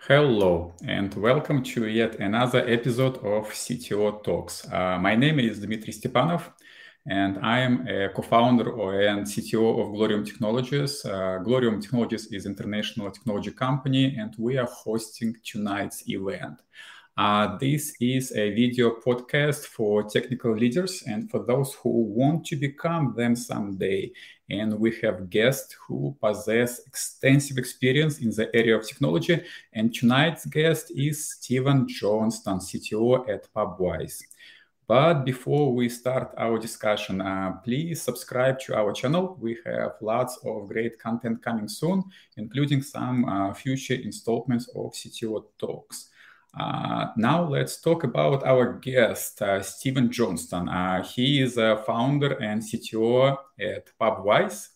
Hello, and welcome to yet another episode of CTO Talks. My name is Dmitry Stepanov, and I am a co-founder and CTO of Glorium Technologies. Glorium Technologies is an international technology company, and we are hosting tonight's event. This is a video podcast for technical leaders and for those who want to become them someday. And we have guests who possess extensive experience in the area of technology. And tonight's guest is Steven Johnston, CTO at Pubwise. But before we start our discussion, please subscribe to our channel. We have lots of great content coming soon, including some future installments of CTO Talks. Now let's talk about our guest, Steven Johnston. He is a founder and CTO at Pubwise.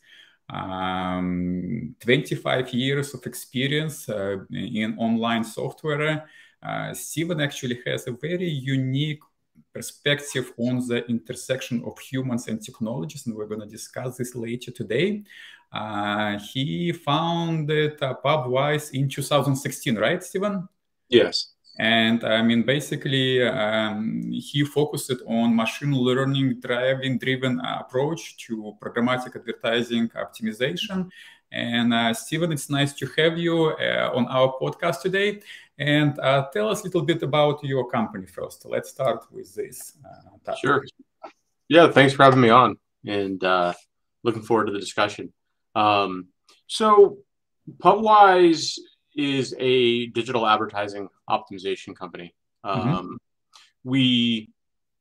25 years of experience in online software. Steven actually has a very unique perspective on the intersection of humans and technologies, and we're going to discuss this later today. He founded Pubwise in 2016, right, Steven? Yes. And I mean, basically, he focused on machine learning driven approach to programmatic advertising optimization. And Steven, it's nice to have you on our podcast today. And tell us a little bit about your company first. Let's start with this topic. Sure. Yeah, thanks for having me on, and looking forward to the discussion. So Pubwise is a digital advertising optimization company. We,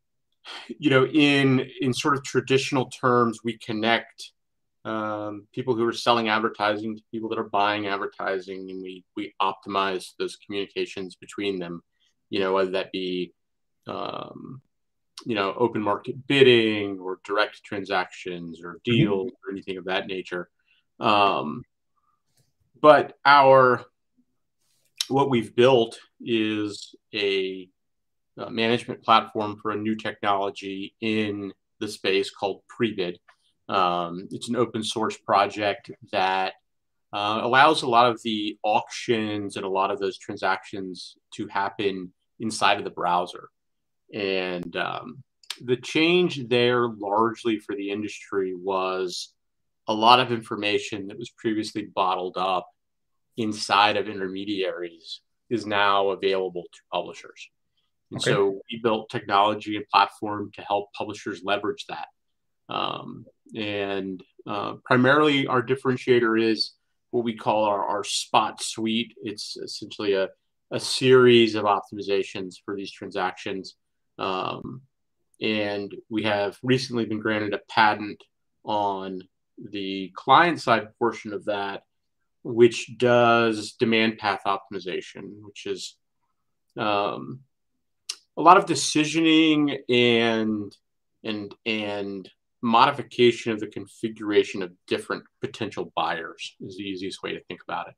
in sort of traditional terms, we connect people who are selling advertising to people that are buying advertising, and we optimize those communications between them, whether that be open market bidding or direct transactions or deals or anything of that nature. But what we've built is a management platform for a new technology in the space called Prebid. It's an open source project that allows a lot of the auctions and a lot of those transactions to happen inside of the browser. And the change there largely for the industry was a lot of information that was previously bottled up inside of intermediaries is now available to publishers. And so we built technology and platform to help publishers leverage that. Primarily our differentiator is what we call our Spot Suite. It's essentially a series of optimizations for these transactions. And we have recently been granted a patent on the client side portion of that, which does demand path optimization, which is a lot of decisioning and modification of the configuration of different potential buyers is the easiest way to think about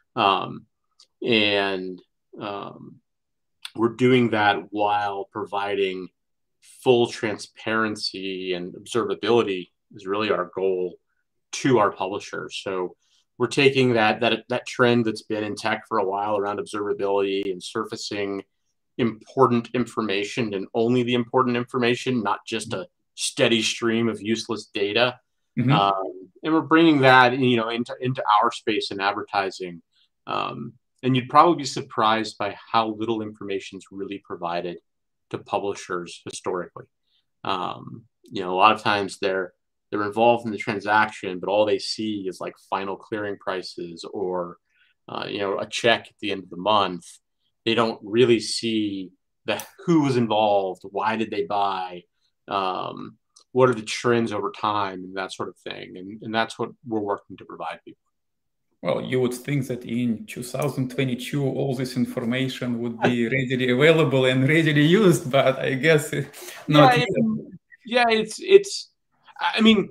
it. We're doing that while providing full transparency and observability is really our goal to our publishers. So we're taking that trend that's been in tech for a while around observability and surfacing important information and only the important information, not just a steady stream of useless data. And we're bringing that, into our space in advertising. And you'd probably be surprised by how little information is really provided to publishers historically. A lot of times they're involved in the transaction, but all they see is like final clearing prices or, a check at the end of the month. They don't really see who was involved, why did they buy, what are the trends over time, and that sort of thing. And that's what we're working to provide people. Well, you would think that in 2022, all this information would be readily available and readily used, but I guess not. It's I mean,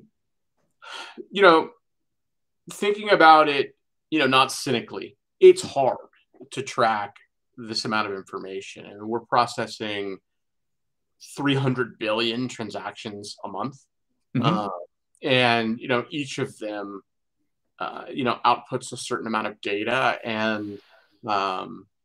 thinking about it, not cynically, it's hard to track this amount of information. And we're processing 300 billion transactions a month. And, each of them, outputs a certain amount of data. And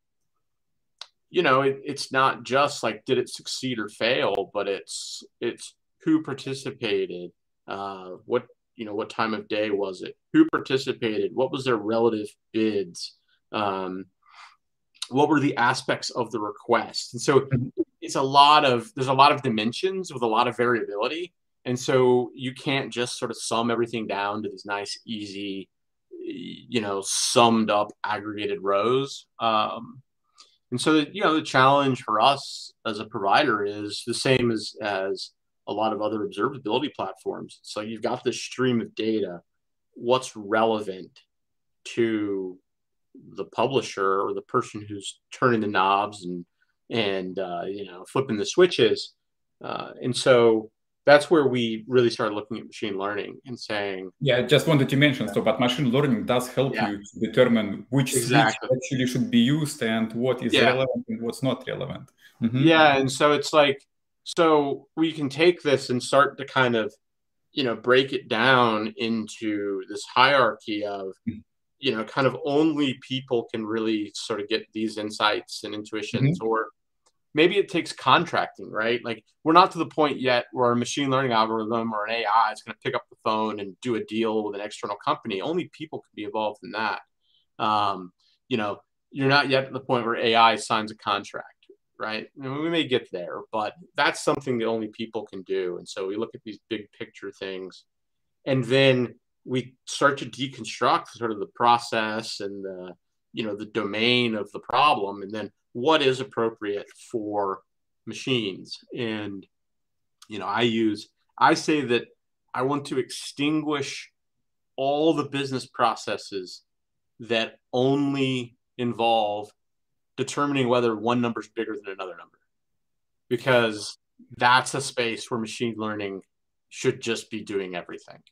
it's not just like, did it succeed or fail, but it's who participated, what time of day was it, who participated, what was their relative bids, what were the aspects of the request. And so there's a lot of dimensions with a lot of variability. And so you can't just sort of sum everything down to these nice, easy, summed up aggregated rows. And so, the challenge for us as a provider is the same as a lot of other observability platforms. So you've got this stream of data. What's relevant to the publisher or the person who's turning the knobs and flipping the switches? And so that's where we really started looking at machine learning and saying, yeah, I just wanted to mention, but machine learning does help you to determine which switch actually should be used and what is relevant and what's not relevant. Yeah, and so it's like, so we can take this and start to kind of, break it down into this hierarchy of, kind of only people can really sort of get these insights and intuitions, or maybe it takes contracting, right? Like, we're not to the point yet where a machine learning algorithm or an AI is going to pick up the phone and do a deal with an external company. Only people can be involved in that. You're not yet at the point where AI signs a contract, right? And we may get there, but that's something that only people can do. And so we look at these big picture things, and then we start to deconstruct sort of the process and the domain of the problem, and then what is appropriate for machines. And, I say that I want to extinguish all the business processes that only involve determining whether one number is bigger than another number, because that's a space where machine learning should just be doing everything.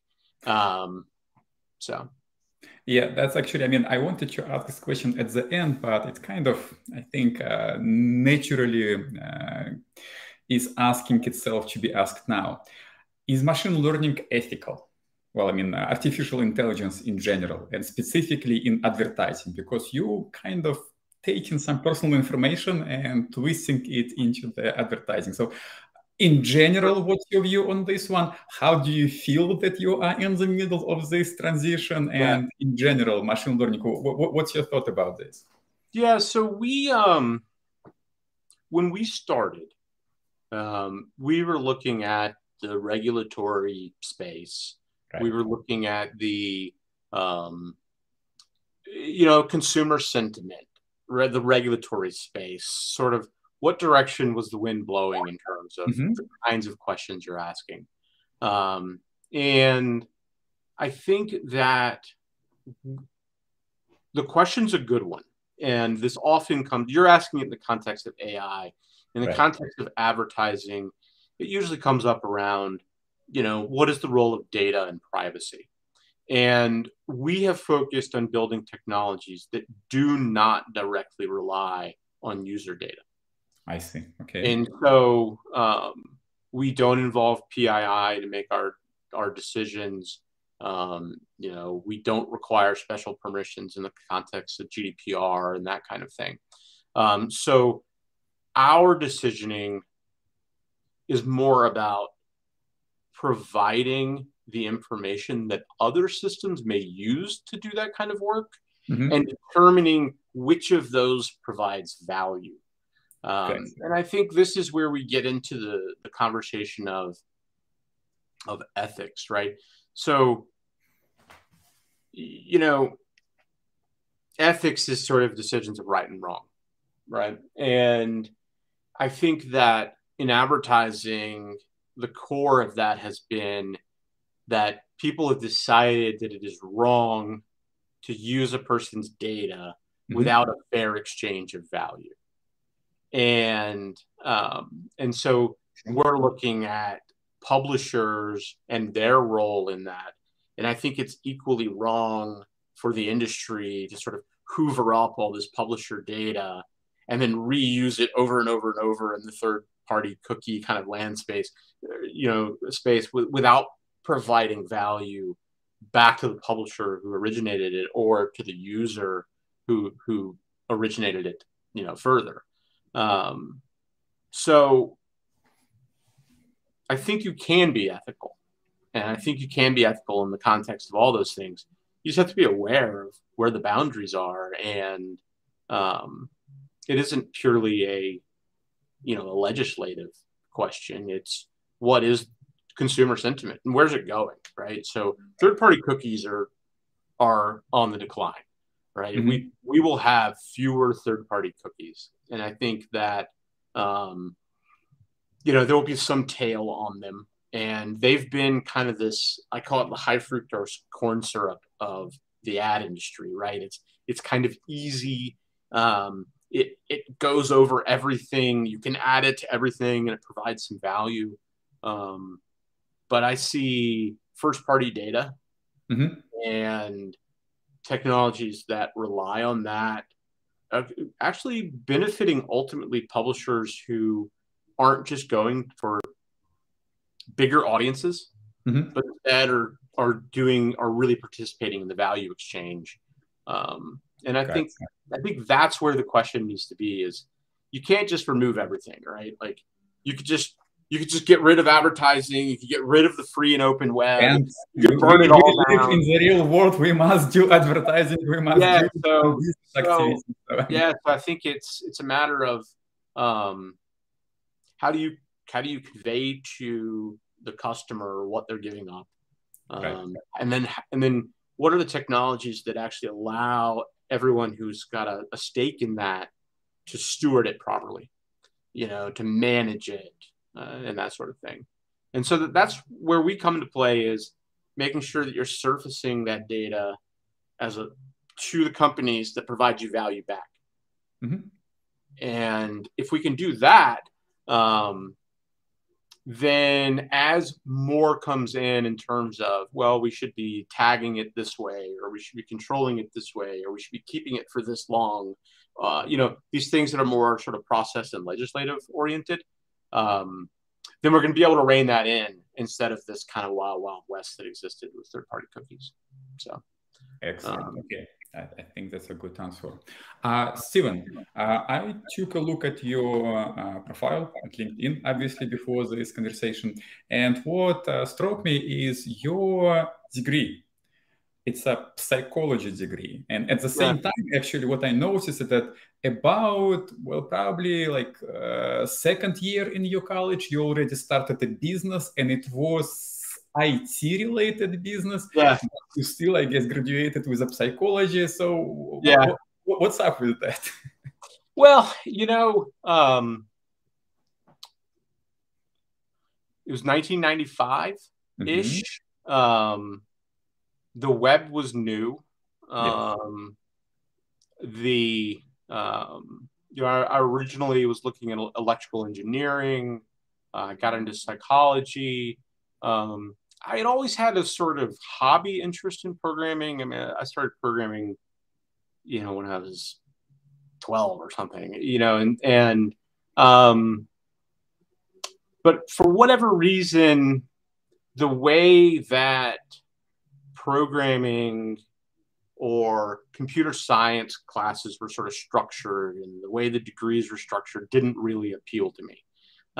Yeah, that's actually, I wanted to ask this question at the end, but it's kind of, I think, naturally is asking itself to be asked now. Is machine learning ethical? Well, artificial intelligence in general, and specifically in advertising, because you kind of taking some personal information and twisting it into the advertising. So in general, what's your view on this one? How do you feel that you are in the middle of this transition? And in general, machine learning, what's your thought about this? Yeah, so we, when we started, we were looking at the regulatory space. Right. We were looking at the, consumer sentiment, the regulatory space, sort of what direction was the wind blowing in terms of the kinds of questions you're asking. And I think that the question's a good one. And this often comes, you're asking it in the context of AI. In the context of advertising, it usually comes up around, what is the role of data and privacy? And we have focused on building technologies that do not directly rely on user data. I see. Okay. And so we don't involve PII to make our decisions. We don't require special permissions in the context of GDPR and that kind of thing. So our decisioning is more about providing the information that other systems may use to do that kind of work, and determining which of those provides value. And I think this is where we get into the conversation of ethics, right? So, ethics is sort of decisions of right and wrong, right? And I think that in advertising, the core of that has been that people have decided that it is wrong to use a person's data without a fair exchange of value. And so we're looking at publishers and their role in that. And I think it's equally wrong for the industry to sort of hoover up all this publisher data and then reuse it over and over and over in the third-party cookie kind of land space, space without providing value back to the publisher who originated it or to the user who originated it, further. So I think you can be ethical. And I think you can be ethical in the context of all those things. You just have to be aware of where the boundaries are. And it isn't purely a legislative question. It's what is consumer sentiment and where's it going, right? So third-party cookies are on the decline, right? Mm-hmm. We will have fewer third-party cookies. And I think that there will be some tail on them. And they've been kind of this, I call it the high fructose corn syrup of the ad industry, right? It's kind of easy. It goes over everything. You can add it to everything and it provides some value. But I see first party data and technologies that rely on that actually benefiting ultimately publishers who aren't just going for bigger audiences, but instead are really participating in the value exchange. And I think that's where the question needs to be is you can't just remove everything, right? Like you could just get rid of advertising. You could get rid of the free and open web. And you could burn it all live down. in the real world. We must do advertising. We must do business activities. So I think it's a matter of how do you convey to the customer what they're giving up, and then what are the technologies that actually allow everyone who's got a stake in that to steward it properly, to manage it and that sort of thing. And so that's where we come into play is making sure that you're surfacing that data to the companies that provide you value back. And if we can do that, then as more comes in terms of, well, we should be tagging it this way, or we should be controlling it this way, or we should be keeping it for this long, these things that are more sort of process and legislative oriented, then we're going to be able to rein that in instead of this kind of wild, wild west that existed with third-party cookies. So, excellent. Okay. I think that's a good answer. Steven, I took a look at your profile at LinkedIn, obviously, before this conversation. And what struck me is your degree. It's a psychology degree. And at the same time, actually, what I noticed is that about, probably like second year in your college, you already started a business, and it was IT related business. You still, I guess, graduated with a psychology. So what's up with that? Well, it was 1995-ish. The web was new. I originally was looking at electrical engineering. I got into psychology. I had always had a sort of hobby interest in programming. I mean, I started programming, when I was 12 or something, but for whatever reason, the way that programming or computer science classes were sort of structured and the way the degrees were structured didn't really appeal to me.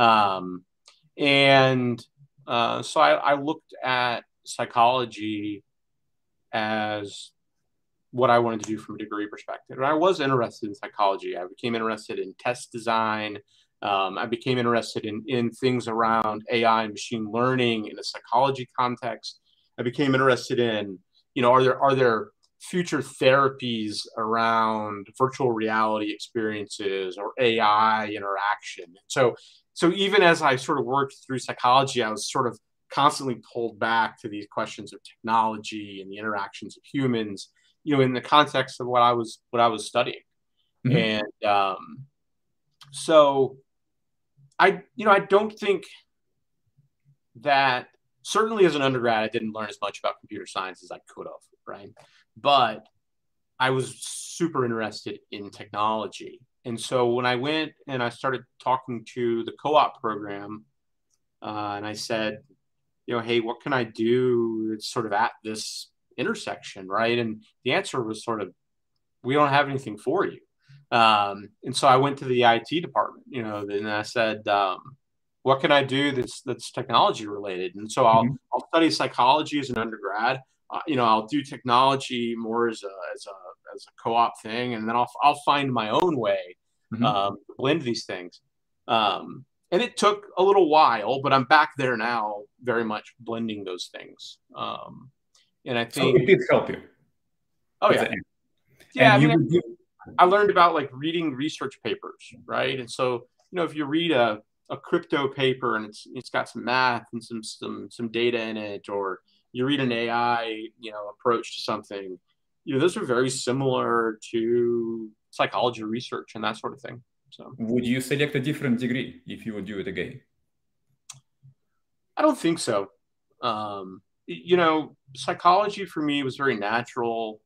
So I looked at psychology as what I wanted to do from a degree perspective. And I was interested in psychology. I became interested in test design. I became interested in things around AI and machine learning in a psychology context. I became interested in, are there future therapies around virtual reality experiences or AI interaction? So even as I sort of worked through psychology, I was sort of constantly pulled back to these questions of technology and the interactions of humans, in the context of what I was studying. And so I don't think that, certainly as an undergrad, I didn't learn as much about computer science as I could have, right? But I was super interested in technology. And so when I went and I started talking to the co-op program, and I said, hey, what can I do that's sort of at this intersection, right? And the answer was sort of, we don't have anything for you. And so I went to the IT department, and I said, what can I do that's technology related? And so I'll study psychology as an undergrad. I'll do technology more as a co-op thing, and then I'll find my own way to blend these things. And it took a little while, but I'm back there now, very much blending those things. And I think so it did help you. Oh yeah, yeah. I learned about like reading research papers, right? And so if you read a crypto paper and it's got some math and some data in it, or you read an AI approach to something, those are very similar to psychology research and that sort of thing. So would you select a different degree if you would do it again? I don't think so. Psychology for me was very natural.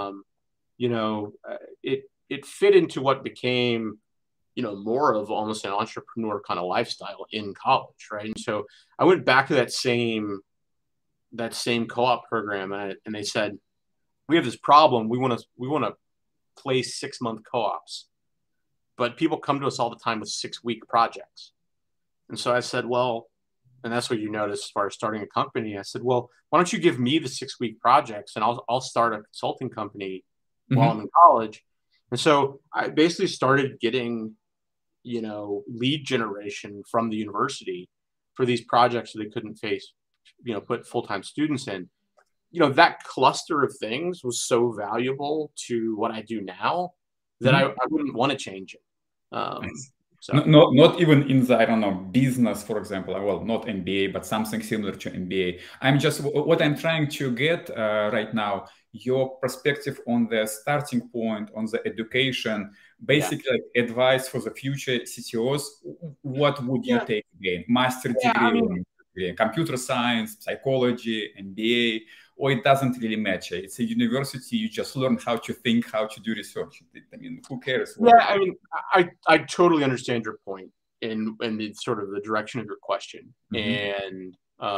It fit into what became more of almost an entrepreneur kind of lifestyle in college, right? And so I went back to that same co-op program, and they said, we have this problem. We want to place 6-month co-ops, but people come to us all the time with 6-week projects. And so I said, well, and that's what you notice as far as starting a company. I said, well, why don't you give me the 6-week projects, and I'll start a consulting company while I'm in college. And so I basically started getting lead generation from the university for these projects that they couldn't put full-time students in. That cluster of things was so valuable to what I do now that I wouldn't want to change it. So. Not even in the, I don't know, business, for example, well, not MBA, but something similar to MBA. What I'm trying to get right now, your perspective on the starting point, on the education, basically like advice for the future CTOs. What would you take again? Master degree, computer science, psychology, MBA, or it doesn't really matter? It's a university, you just learn how to think, how to do research. I mean, who cares? I totally understand your point in the sort of the direction of your question. And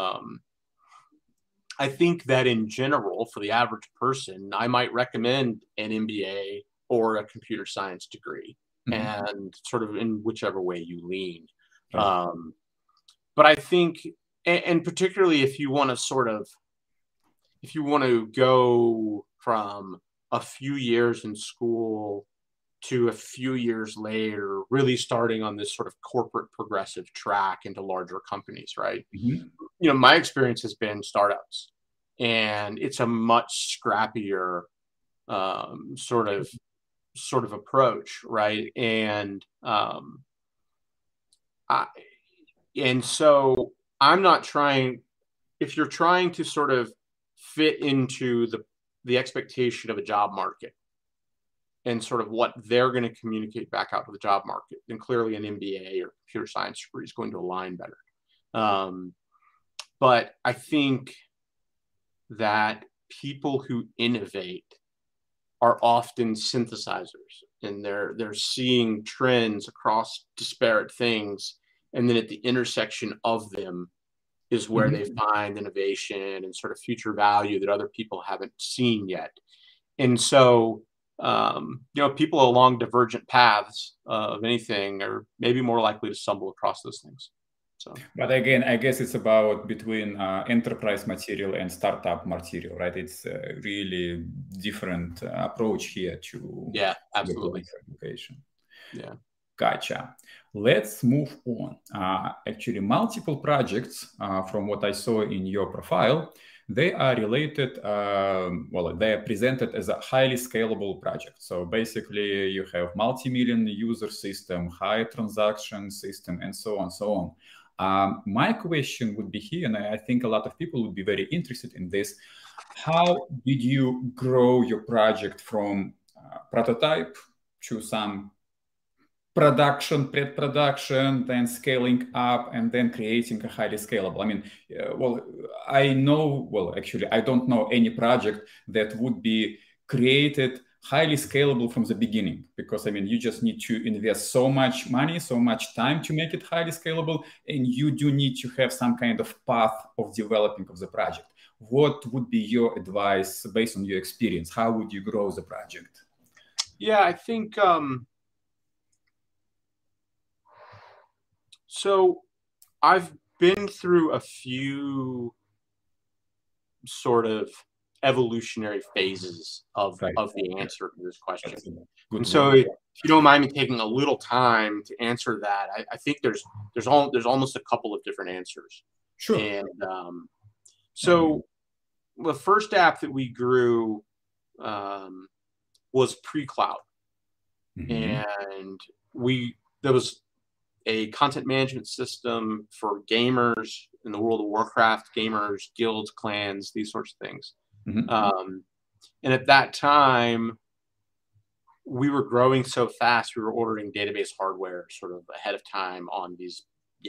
I think that in general, for the average person, I might recommend an MBA or a computer science degree, and sort of in whichever way you lean. But I think, and particularly if you want to go from a few years in school to a few years later, really starting on this sort of corporate progressive track into larger companies, right? My experience has been startups, and it's a much scrappier sort of approach, right? And so I'm not trying. If you're trying to sort of fit into the expectation of a job market and sort of what they're going to communicate back out to the job market, then clearly an MBA or computer science degree is going to align better. But I think that people who innovate are often synthesizers, and they're seeing trends across disparate things, and then at the intersection of them is where they find innovation and sort of future value that other people haven't seen yet. And so, people along divergent paths of anything are maybe more likely to stumble across those things. So, but again, I guess it's about between enterprise material and startup material, right? It's a really different approach here to absolutely education. Yeah. Gotcha. Let's move on. Actually, multiple projects, from what I saw in your profile, they are related, they are presented as a highly scalable project. So basically, you have multi-million user system, high transaction system, and so on, so on. My question would be here, and I think a lot of people would be very interested in this. How did you grow your project from prototype to some production, pre-production, then scaling up, and then creating a highly scalable? I mean, I don't know any project that would be created highly scalable from the beginning, because I mean, you just need to invest so much money, so much time to make it highly scalable, and you do need to have some kind of path of developing of the project. What would be your advice based on your experience? How would you grow the project? Yeah, I think So I've been through a few sort of evolutionary phases of the answer to this question. And so if you don't mind me taking a little time to answer that, I think there's almost a couple of different answers. Sure. And so the first app that we grew was pre-cloud. And there was a content management system for gamers in the World of Warcraft, gamers, guilds, clans, these sorts of things. And at that time, we were growing so fast, we were ordering database hardware sort of ahead of time on these,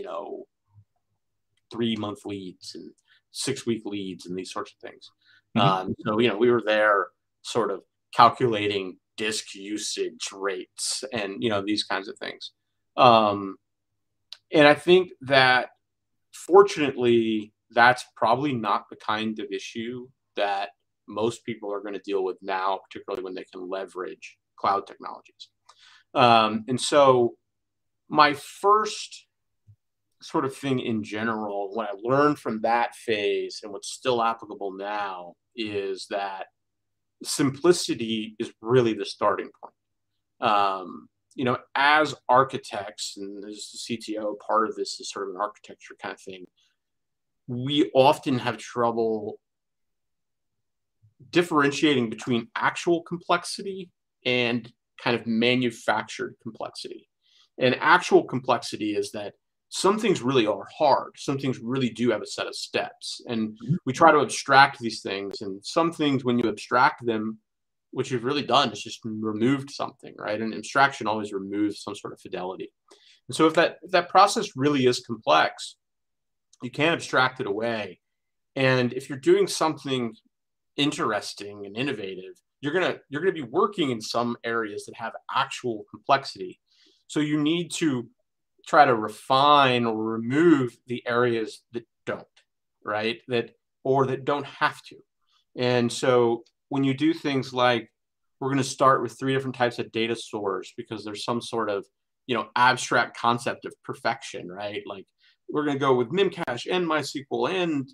3-month leads and 6-week leads and these sorts of things. So, we were there sort of calculating disk usage rates and, these kinds of things. And I think that fortunately, that's probably not the kind of issue that most people are going to deal with now, particularly when they can leverage cloud technologies. And so my first sort of thing in general, what I learned from that phase and what's still applicable now is that simplicity is really the starting point. As architects, and as the CTO, part of this is sort of an architecture kind of thing, we often have trouble differentiating between actual complexity and kind of manufactured complexity. And actual complexity is that some things really are hard. Some things really do have a set of steps. And we try to abstract these things. And some things, when you abstract them, what you've really done is just removed something, right? And abstraction always removes some sort of fidelity. And so if that process really is complex, you can't abstract it away. And if you're doing something interesting and innovative, you're gonna be working in some areas that have actual complexity. So you need to try to refine or remove the areas that don't, right? That don't have to. And so when you do things like, we're going to start with 3 different types of data stores because there's some sort of, abstract concept of perfection, right? Like we're going to go with Memcache and MySQL and,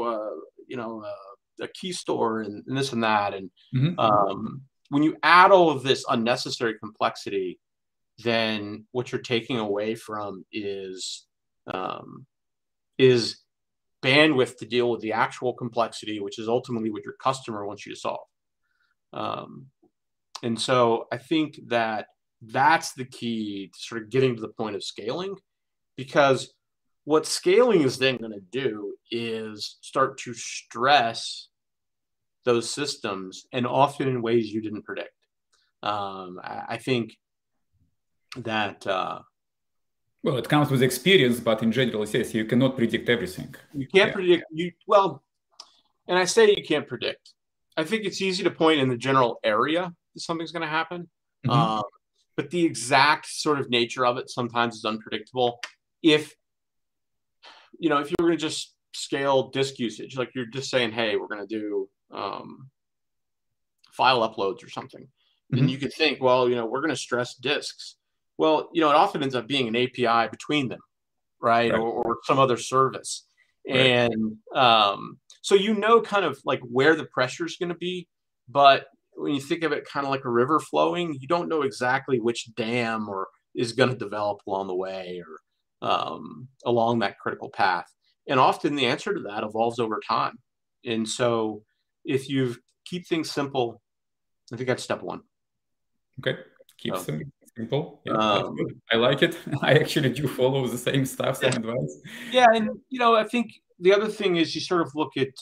a key store and this and that. And when you add all of this unnecessary complexity, then what you're taking away from is bandwidth to deal with the actual complexity, which is ultimately what your customer wants you to solve. And so I think that that's the key to sort of getting to the point of scaling, because what scaling is then going to do is start to stress those systems, and often in ways you didn't predict. I think that well, it comes with experience, but in general, yes, you cannot predict everything. You can't predict. And I say you can't predict. I think it's easy to point in the general area that something's going to happen, but the exact sort of nature of it sometimes is unpredictable. If you're going to just scale disk usage, like you're just saying, hey, we're going to do file uploads or something, then you could think, well, we're going to stress disks. Well, it often ends up being an API between them, right? Or some other service. Right. And so kind of like where the pressure is going to be, but when you think of it kind of like a river flowing, you don't know exactly which dam is going to develop along the way or along that critical path. And often the answer to that evolves over time. And so if you keep things simple, I think that's step one. Okay. Keep them simple. Yeah, I like it. I actually do follow the same stuff, same advice. Yeah. And, I think the other thing is you sort of look at,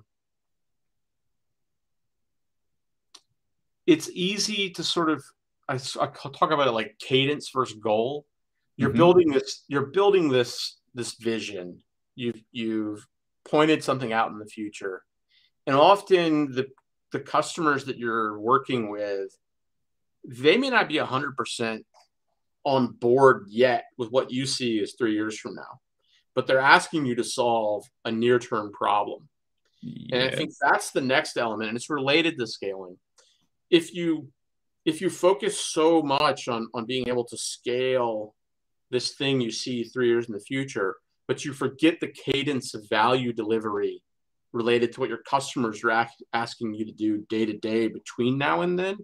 it's easy to sort of, I talk about it like cadence versus goal. You're building this vision. You've pointed something out in the future. And often the customers that you're working with, they may not be 100% on board yet with what you see as 3 years from now, but they're asking you to solve a near-term problem. Yes. And I think that's the next element, and it's related to scaling. If you focus so much on being able to scale this thing you see 3 years in the future, but you forget the cadence of value delivery related to what your customers are asking you to do day to day between now and then.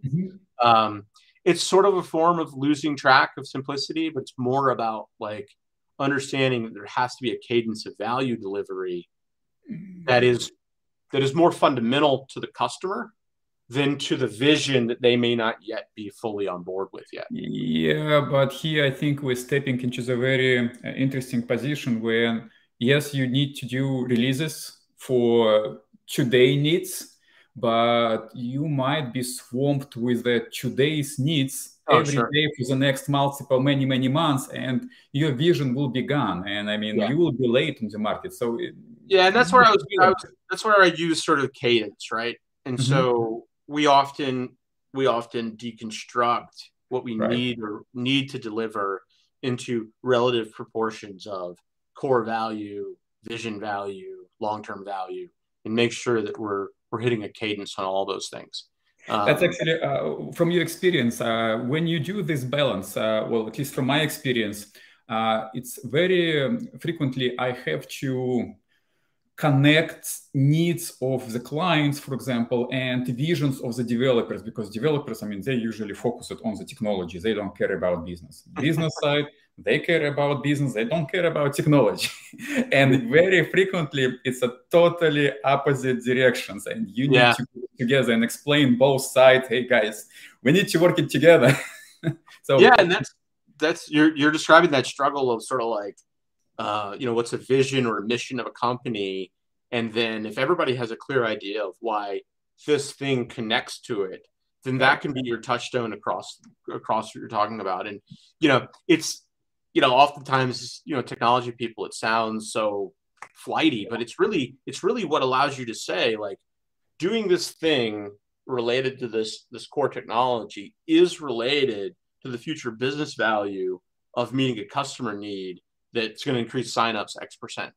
It's sort of a form of losing track of simplicity, but it's more about like understanding that there has to be a cadence of value delivery that is more fundamental to the customer than to the vision that they may not yet be fully on board with yet. Yeah, but here I think we're stepping into the very interesting position where, yes, you need to do releases for today needs, but you might be swamped with the today's needs every day for the next many months, and your vision will be gone. And I mean, you will be late in the market. So yeah, and that's where that's where I use sort of cadence, right? And so we often deconstruct what we need to deliver into relative proportions of core value, vision value, long-term value, and make sure that we're hitting a cadence on all those things. That's actually from your experience, when you do this balance, well, at least from my experience, it's very frequently I have to connect needs of the clients, for example, and visions of the developers, because developers, I mean, they usually focus it on the technology. They don't care about business. Business side, they care about business. They don't care about technology. And very frequently, it's a totally opposite directions. And you need to put it together and explain both sides. Hey, guys, we need to work it together. So yeah, and that's you're describing that struggle of sort of like, what's a vision or a mission of a company? And then if everybody has a clear idea of why this thing connects to it, then that can be your touchstone across what you're talking about. And, it's, oftentimes, technology people, it sounds so flighty, but it's really what allows you to say, like, doing this thing related to this core technology is related to the future business value of meeting a customer need that's going to increase signups X%.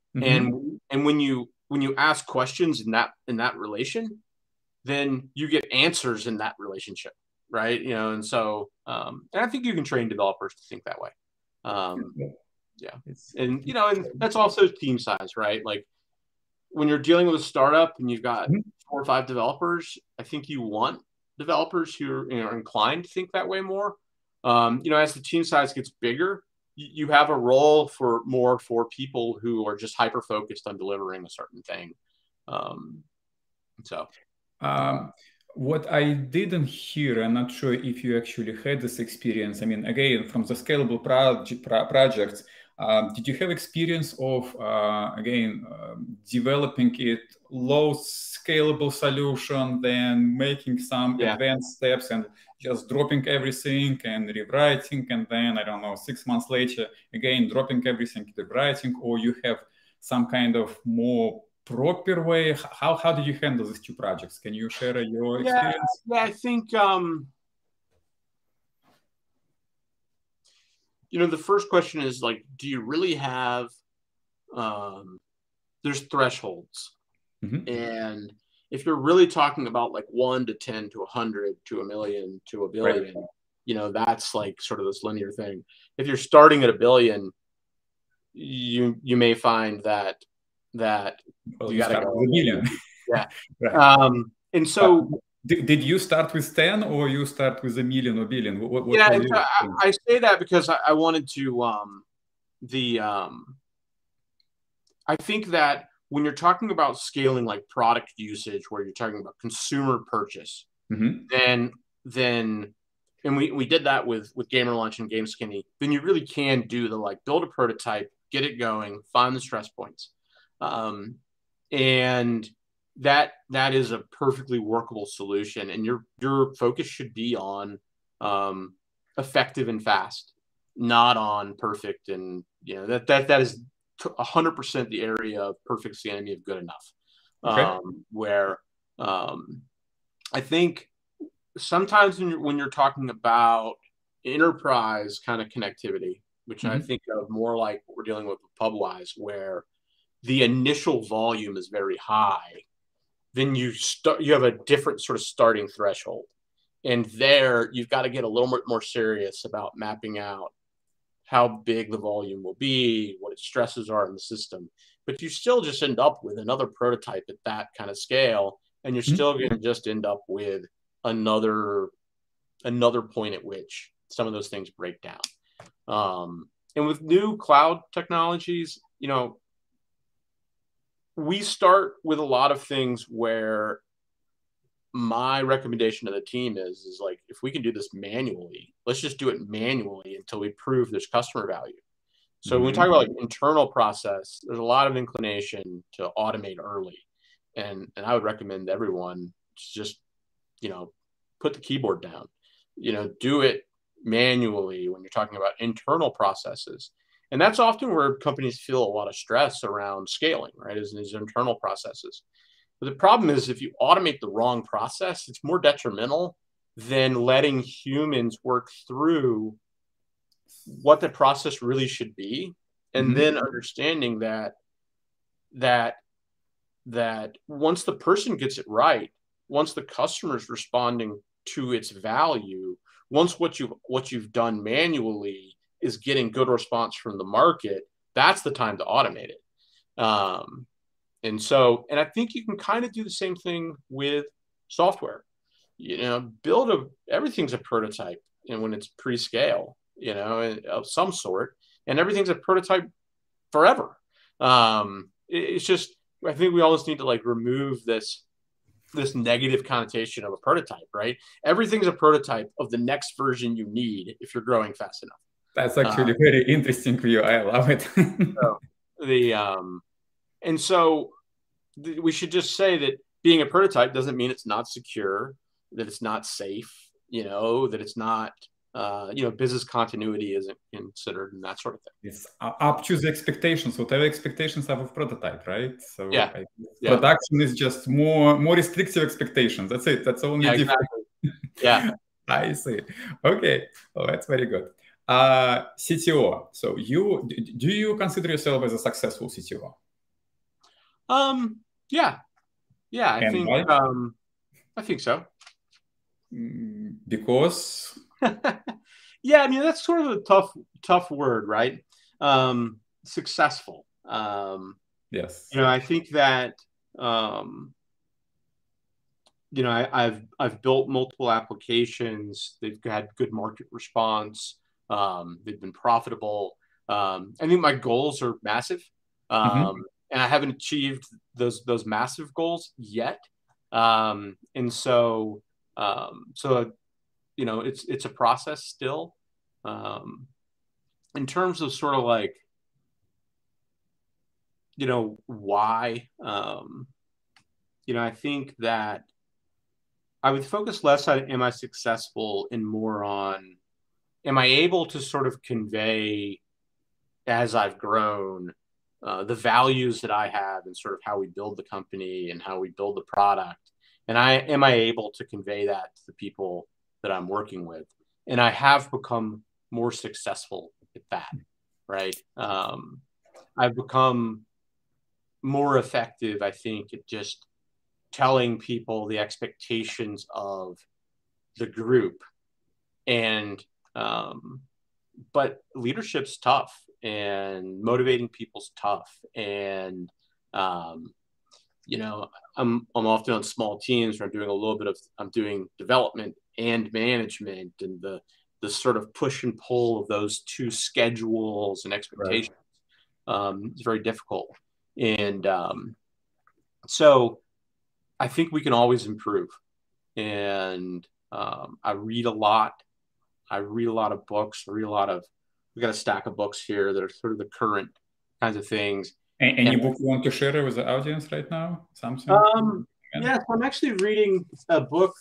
And when you ask questions in that relation, then you get answers in that relationship, right? And so and I think you can train developers to think that way. And that's also team size, right? Like when you're dealing with a startup and you've got 4 or 5 developers, I think you want developers who are inclined to think that way more. As the team size gets bigger, you have a role for people who are just hyper focused on delivering a certain thing. What I didn't hear, I'm not sure if you actually had this experience. I mean, again, from the scalable projects, did you have experience of, developing it low scalable solution, then making some advanced steps and just dropping everything and rewriting, and then, I don't know, 6 months later, again, dropping everything, rewriting, or you have some kind of more proper way? How did you handle these 2 projects? Can you share your experience? Yeah, I think, the first question is like, do you really have, there's thresholds. And if you're really talking about like 1 to 10 to 100 to 1 million to 1 billion, that's like sort of this linear thing. If you're starting at 1 billion, you may find that you got to go 1 million. Yeah. And so did you start with 10 or you start with 1 million or billion? What I say that because I wanted to I think that when you're talking about scaling like product usage, where you're talking about consumer purchase, then and we did that with Gamerlaunch and GameSkinny, then you really can do the like build a prototype, get it going, find the stress points. And that is a perfectly workable solution. And your focus should be on effective and fast, not on perfect. And that is 100% the area of perfect's the enemy of good enough. Where I think sometimes when you're talking about enterprise kind of connectivity, which I think of more like what we're dealing with Pubwise, where the initial volume is very high, then you have a different sort of starting threshold. And there you've got to get a little bit more serious about mapping out how big the volume will be, what its stresses are in the system. But you still just end up with another prototype at that kind of scale, and you're still going to just end up with another point at which some of those things break down. And with new cloud technologies, we start with a lot of things where my recommendation to the team is like, if we can do this manually, let's just do it manually until we prove there's customer value. So when we talk about like internal process, there's a lot of inclination to automate early. And I would recommend everyone just, put the keyboard down, do it manually when you're talking about internal processes. And that's often where companies feel a lot of stress around scaling, right? Is these internal processes. But the problem is if you automate the wrong process, it's more detrimental than letting humans work through what the process really should be. And then understanding that once the person gets it right, once the customer is responding to its value, once what you've done manually is getting good response from the market, that's the time to automate it. And I think you can kind of do the same thing with software. Everything's a prototype, and when it's pre-scale, of some sort, and everything's a prototype forever. It's just, I think we always need to like remove this negative connotation of a prototype, right? Everything's a prototype of the next version you need if you're growing fast enough. That's actually a very interesting view. I love it. So we should just say that being a prototype doesn't mean it's not secure, that it's not safe, that it's not, business continuity isn't considered and that sort of thing. It's up to the expectations, whatever expectations have of prototype, right? So production is just more restrictive expectations. That's it. That's the only difference. Exactly. I see. Okay. Oh, that's very good. CTO. So do you consider yourself as a successful CTO? Yeah. I think so. Because yeah, I mean, that's sort of a tough word, right? Successful. Yes. I think that I've built multiple applications. They've had good market response. They've been profitable. I think my goals are massive. And I haven't achieved those massive goals yet. It's a process still. In terms of sort of like, why, I think that I would focus less on am I successful and more on am I able to sort of convey as I've grown the values that I have and sort of how we build the company and how we build the product. And am I able to convey that to the people that I'm working with? And I have become more successful at that, right? I've become more effective, I think, at just telling people the expectations of the group. And but leadership's tough, and motivating people's tough. And I'm often on small teams where I'm doing development and management, and the sort of push and pull of those two schedules and expectations is very difficult. And so I think we can always improve. And I read a lot. I read a lot of books. We got a stack of books here that are sort of the current kinds of things. Any book you want to share with the audience right now? Something? Yeah, so I'm actually reading a book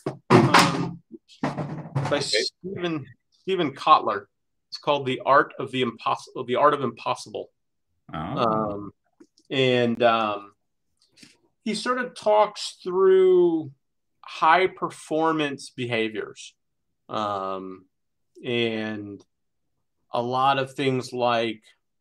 by Stephen Kotler. It's called The Art of Impossible. Oh. He sort of talks through high performance behaviors. And a lot of things like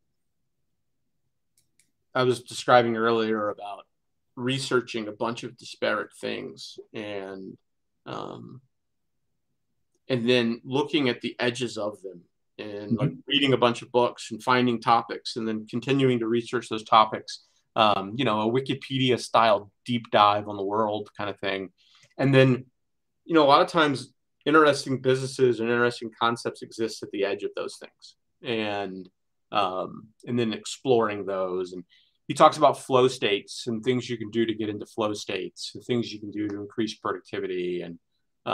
I was describing earlier about researching a bunch of disparate things and then looking at the edges of them and like reading a bunch of books and finding topics and then continuing to research those topics, you know, a Wikipedia style deep dive on the world kind of thing. And then, you know, a lot of times interesting businesses and interesting concepts exist at the edge of those things. And then exploring those. And he talks about flow states and things you can do to get into flow states and things you can do to increase productivity. And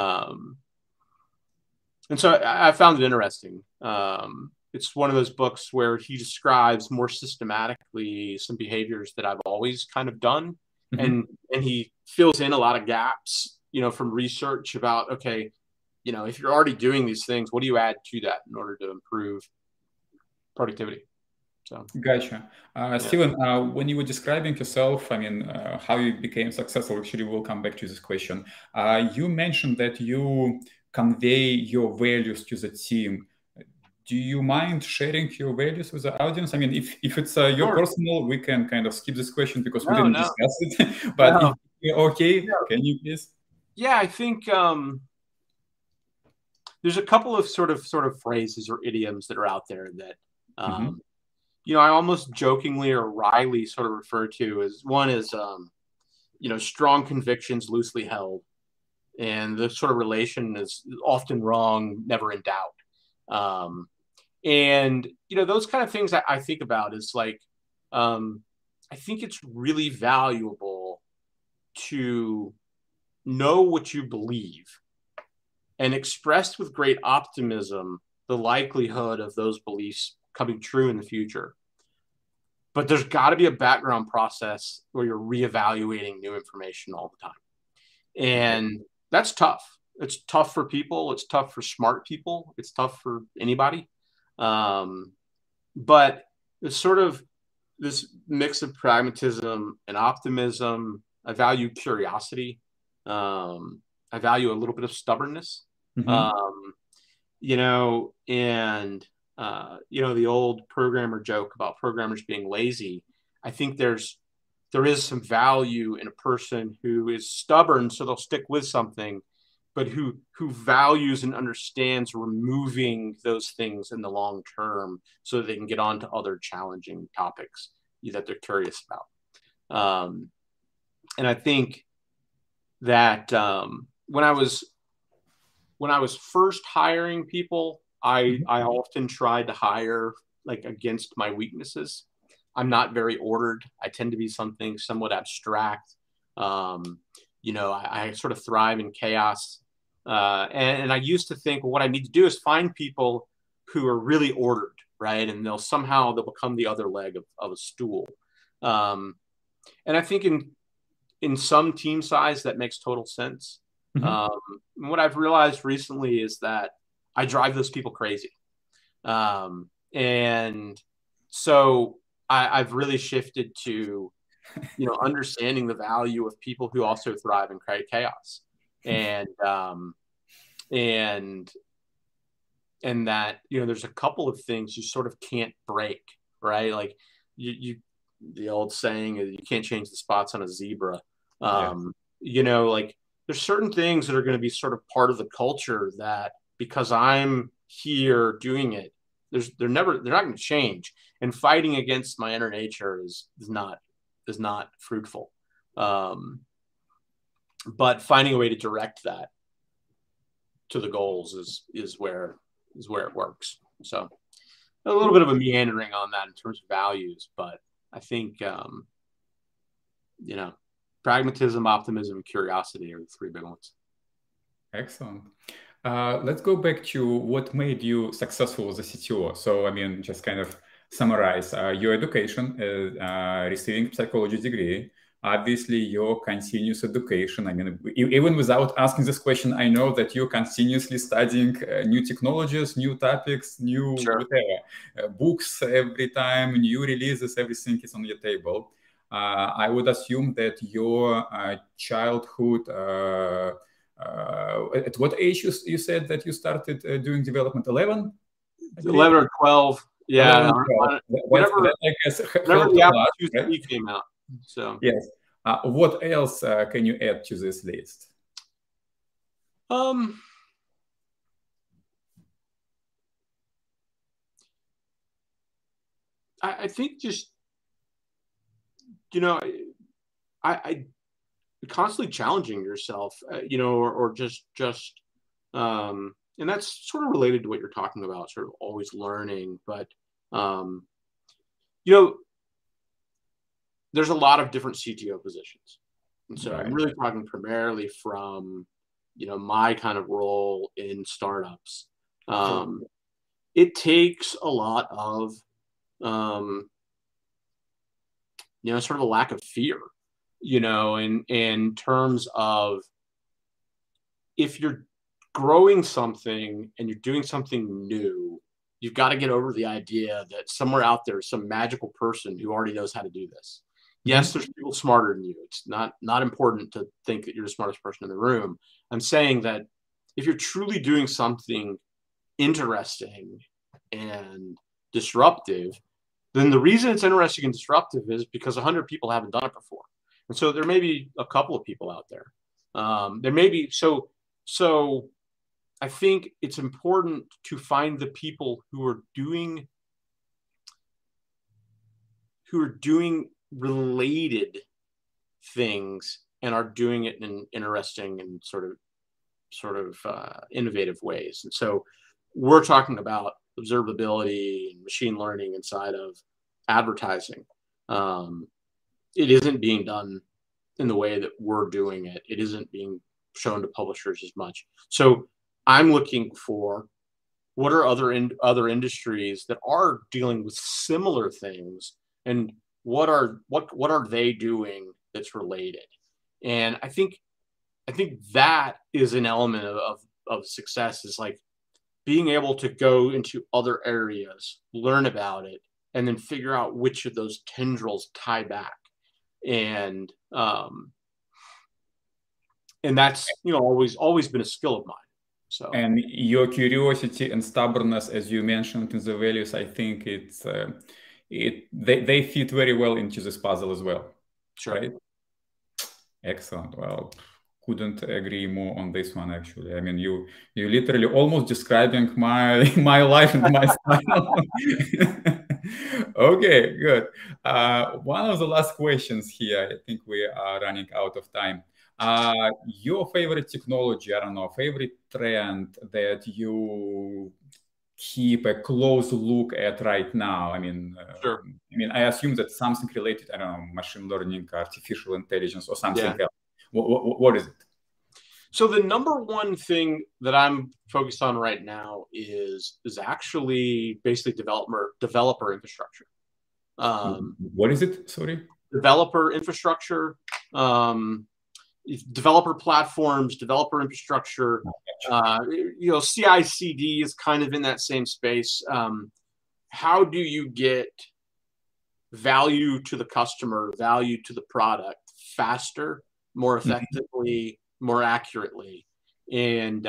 so I found it interesting. It's one of those books where he describes more systematically some behaviors that I've always kind of done. And he fills in a lot of gaps, you know, from research about, okay, you know, if you're already doing these things, what do you add to that in order to improve productivity? So. Gotcha. Steven, when you were describing yourself, I mean, how you became successful, actually, we'll come back to this question. You mentioned that you convey your values to the team. Do you mind sharing your values with the audience? I mean, if it's your personal, we can kind of skip this question because we didn't discuss it. But if you're okay, can you please? Yeah, I think there's a couple of sort of phrases or idioms that are out there that you know, I almost jokingly or wryly sort of refer to as one is you know, strong convictions loosely held, and the sort of relation is often wrong, never in doubt. And you know, those kind of things I think about is like I think it's really valuable to know what you believe and express with great optimism the likelihood of those beliefs coming true in the future. But there's got to be a background process where you're reevaluating new information all the time. And that's tough. It's tough for people. It's tough for smart people. It's tough for anybody. But it's sort of this mix of pragmatism and optimism. I value curiosity. I value a little bit of stubbornness. You know, and you know, the old programmer joke about programmers being lazy. I think there is some value in a person who is stubborn, so they'll stick with something, but who values and understands removing those things in the long term so that they can get on to other challenging topics that they're curious about. And I think that when I was first hiring people, I often tried to hire like against my weaknesses. I'm not very ordered. I tend to be something somewhat abstract. You know, I sort of thrive in chaos. And I used to think, well, what I need to do is find people who are really ordered, right? And they'll become the other leg of a stool. And I think in some team size, that makes total sense. What I've realized recently is that I drive those people crazy. And so I've really shifted to, you know, understanding the value of people who also thrive in chaos. And that, you know, there's a couple of things you sort of can't break, right? Like the old saying is you can't change the spots on a zebra. You know, like there's certain things that are going to be sort of part of the culture that because I'm here doing it, they're not going to change. And fighting against my inner nature is not fruitful. But finding a way to direct that to the goals is where it works. So a little bit of a meandering on that in terms of values, but I think you know, pragmatism, optimism, and curiosity are the three big ones. Excellent. Let's go back to what made you successful as a CTO. So, I mean, just kind of summarize your education, receiving psychology degree, obviously your continuous education. I mean, even without asking this question, I know that you're continuously studying new technologies, new topics, new whatever, books every time, new releases, everything is on your table. I would assume that your childhood, at what age you said that you started doing development? 11? 11 or 12. Yeah. 11 or 12. Whenever the Apple IIc came out. So yes. What else can you add to this list? I think just, you know, I constantly challenging yourself, or and that's sort of related to what you're talking about, sort of always learning. But, um, you know, there's a lot of different CTO positions. And so I'm Right. really talking primarily from, my kind of role in startups. Um, it takes a lot of, um, sort of a lack of fear, in terms of, if you're growing something and you're doing something new, you've got to get over the idea that somewhere out there is some magical person who already knows how to do this. Yes, Mhm. there's people smarter than you. It's not important to think that you're the smartest person in the room. I'm saying that if you're truly doing something interesting and disruptive, then the reason it's interesting and disruptive is because 100 people haven't done it before. And so there may be a couple of people out there. There may be, so I think it's important to find the people who are doing related things and are doing it in interesting and sort of innovative ways. And so we're talking about observability and machine learning inside of advertising. It isn't being done in the way that we're doing it. It isn't being shown to publishers as much. So I'm looking for, what are other industries that are dealing with similar things, and what are they doing that's related? And I think that is an element of success, is like being able to go into other areas, learn about it, and then figure out which of those tendrils tie back. And that's, always been a skill of mine. So And your curiosity and stubbornness, as you mentioned in the values, I think they fit very well into this puzzle as well, sure. right? Excellent. Well, couldn't agree more on this one, actually. I mean, you literally almost describing my my life and my style. Okay, good. One of the last questions here. I think we are running out of time. Your favorite technology, I don't know, favorite trend that you keep a close look at right now? Sure. I assume that something related, I don't know, machine learning, artificial intelligence, or something Yeah. else. What is it? So the number one thing that I'm focused on right now is actually basically developer infrastructure. What is it? Sorry. Developer infrastructure, developer platforms, developer infrastructure. CI/CD is kind of in that same space. How do you get value to the customer, value to the product faster, more effectively, more accurately? And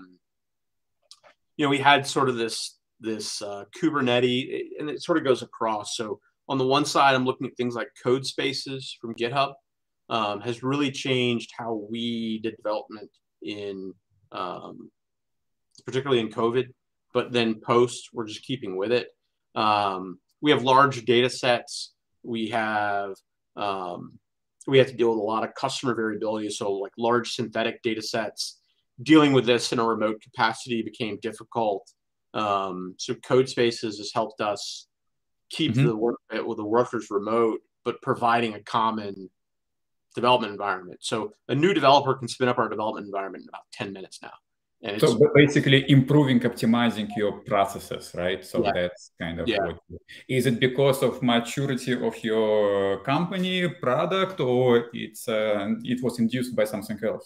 we had sort of this Kubernetes, and it sort of goes across. So on the one side, I'm looking at things like code spaces from GitHub. Has really changed how we did development in, particularly in COVID, but then post, we're just keeping with it. We have large data sets. We have to deal with a lot of customer variability. So like large synthetic data sets, dealing with this in a remote capacity became difficult. So code spaces has helped us keep the workers remote, but providing a common development environment. So a new developer can spin up our development environment in about 10 minutes now. And so basically improving, optimizing your processes, right? So that's kind of what. Is it because of maturity of your company product, or it was induced by something else?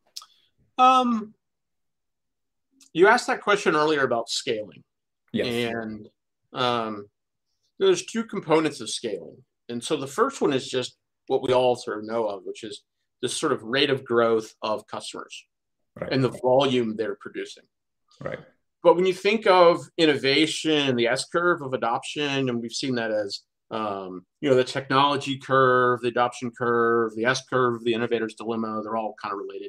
You asked that question earlier about scaling. Yes. And there's two components of scaling. And so the first one is just what we all sort of know of, which is this sort of rate of growth of customers, right, and the volume they're producing. Right. But when you think of innovation, the S curve of adoption, and we've seen that as, the technology curve, the adoption curve, the S curve, the innovator's dilemma, they're all kind of related.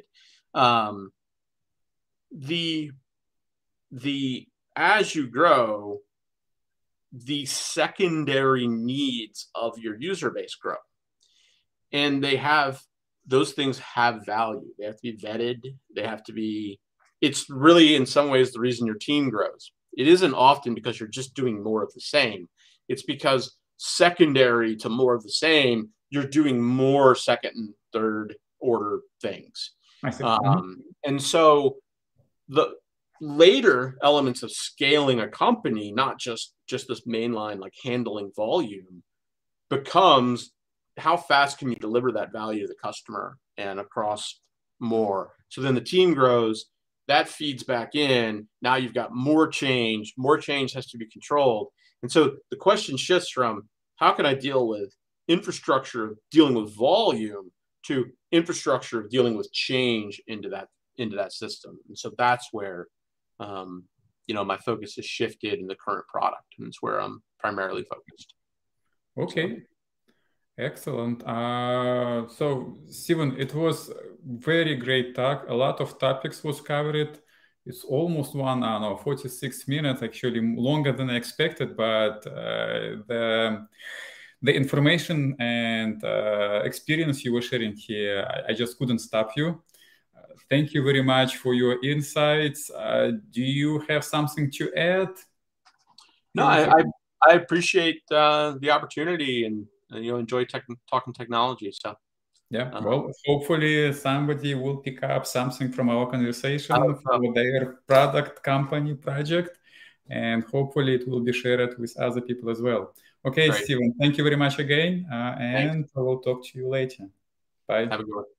As you grow, the secondary needs of your user base grow. And those things have value. They have to be vetted. They have to be, it's really in some ways the reason your team grows. It isn't often because you're just doing more of the same. It's because secondary to more of the same, you're doing more second and third order things. I see. And so the later elements of scaling a company, not just this mainline, like handling volume, becomes how fast can you deliver that value to the customer and across more. So then the team grows, that feeds back in. Now you've got more change has to be controlled. And so the question shifts from how can I deal with infrastructure dealing with volume to infrastructure of dealing with change into that system. And so that's where my focus has shifted in the current product, and it's where I'm primarily focused. Okay. Excellent. So, Steven, it was very great talk. A lot of topics was covered. It's almost 46 minutes, actually longer than I expected, but the information and experience you were sharing here, I just couldn't stop you. Thank you very much for your insights. Do you have something to add? No, I appreciate the opportunity and enjoy talking technology. So yeah, well, hopefully somebody will pick up something from our conversation for their product, company, project, and hopefully it will be shared with other people as well. Okay, great. Steven, thank you very much again, and I will talk to you later. Bye. Have a good one.